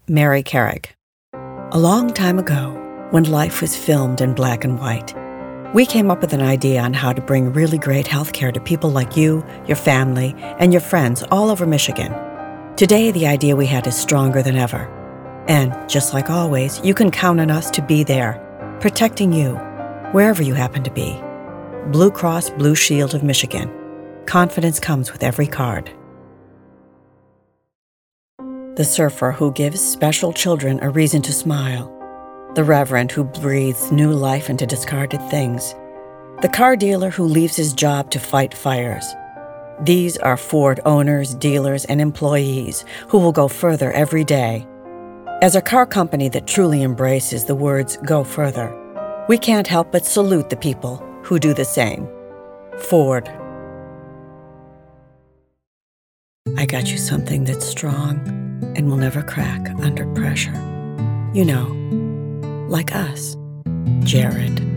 Mary Carrick. A long time ago, when life was filmed in black and white, we came up with an idea on how to bring really great healthcare to people like you, your family, and your friends all over Michigan. Today, the idea we had is stronger than ever. And just like always, you can count on us to be there, protecting you, wherever you happen to be. Blue Cross Blue Shield of Michigan. Confidence comes with every card. The surfer who gives special children a reason to smile. The reverend who breathes new life into discarded things. The car dealer who leaves his job to fight fires. These are Ford owners, dealers, and employees who will go further every day. As a car company that truly embraces the words "go further," we can't help but salute the people who do the same. Ford. I got you something that's strong and will never crack under pressure. You know, like us, Jared.